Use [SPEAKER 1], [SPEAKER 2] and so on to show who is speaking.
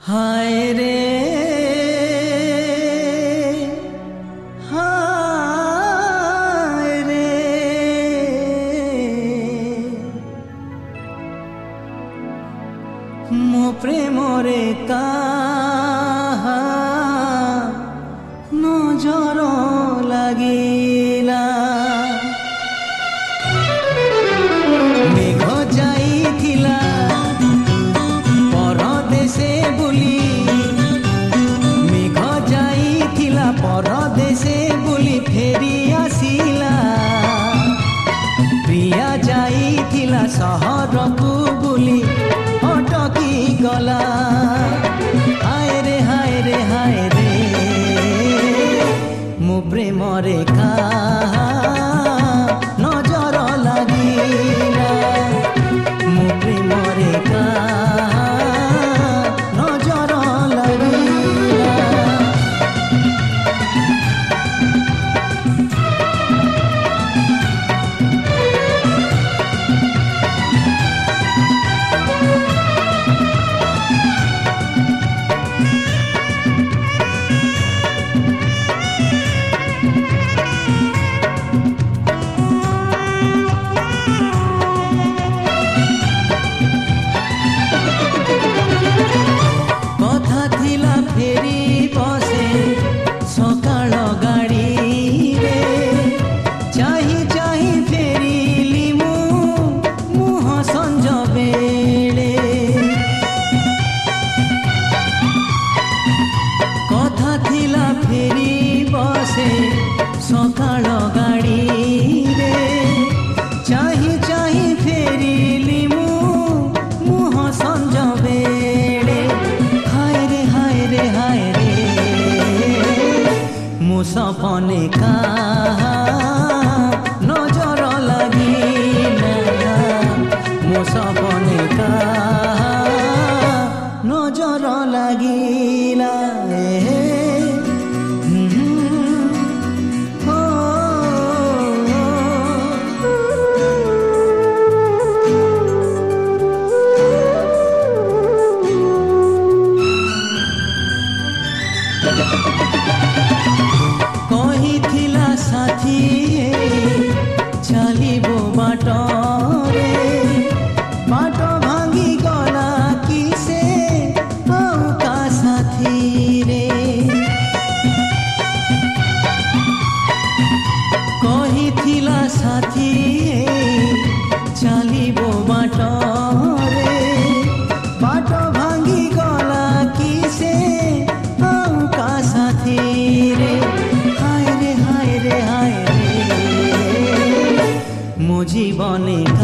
[SPEAKER 1] हाय रे हाय रे मो प्रेमरे काहा नजर लागिला मेघ जाइथिला परदेशे बुली मेघ जाइथिला परदेशे बुली फेरी आसिला प्रिया जाइथिला सहरकू बुली अटकी गला हाय रे हाय रे हाय रे मो प्रेमरे काहा नजर लागिला मो प्रेमरे काहा नजर लागिला फेरी बसे सकाळ गाड़ी रे चाही चाही फेरिली मुह संज बेले कथा थिला फेरी बसे सकाळ गाड़ी रे चाही चाही फेरिली मुह संज बेले मो सपने काहा नजर लागिला मो सपने काहा नजर लागिला कहिथिला साथी चलिबो बाटरे बाट भांगी गला किसे आउ का साथी रे कहिथिला साथी चलिबो बाटरे बाट भांगी गला किसे आउ का साथी रे हाय रे मो जीवने